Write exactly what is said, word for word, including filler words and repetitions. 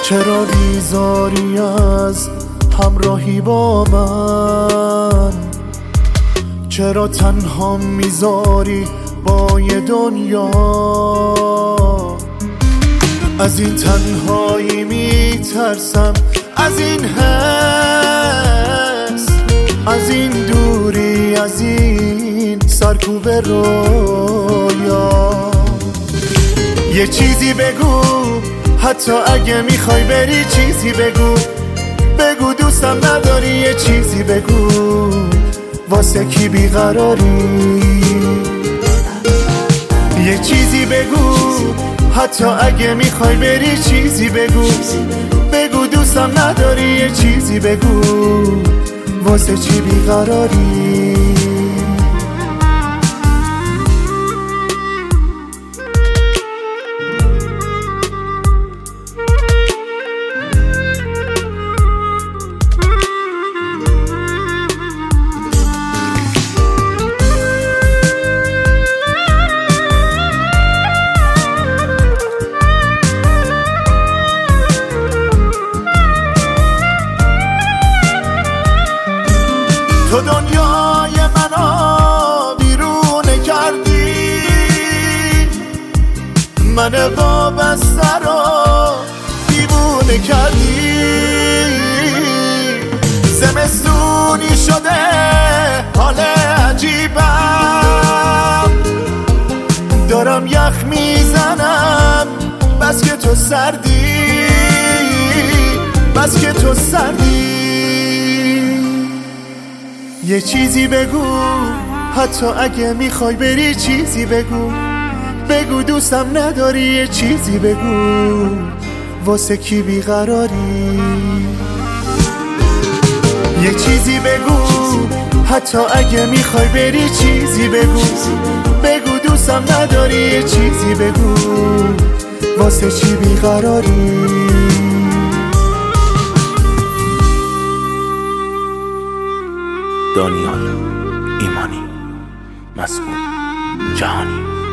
چرا بیزاری از همراهی با من؟ چرا تنها میذاری با یه دنیا؟ از این تنهایی میترسم، از این حس، از این دوری، از این سرکوب رویا. یه چیزی بگو، حتی اگه میخوای بری چیزی بگو. بگو دوستم نداری، یه چیزی بگو. واسه کی بیقراری؟ یه چیزی بگو، حتی اگه میخوای بری چیزی بگو. بگو دوستم نداری، یه چیزی بگو. واسه چی بیقراری؟ تو دنیای منو بیرونه کردی، من وابسته رو دیوونه کردی. زمستونی شده حال عجیبم، دارم یخ میزنم بس که تو سردی، بس که تو سردی. یه چیزی بگو، حتی اگه میخوای بری چیزی بگو. بگو دوستم نداری، یه چیزی بگو. واسه کی بیقراری؟ یه چیزی بگو، حتی اگه میخوای بری چیزی بگو. بگو دوستم نداری، یه چیزی بگو. واسه چی بیقراری؟ دانیال ایمانی، مسعود جهانی.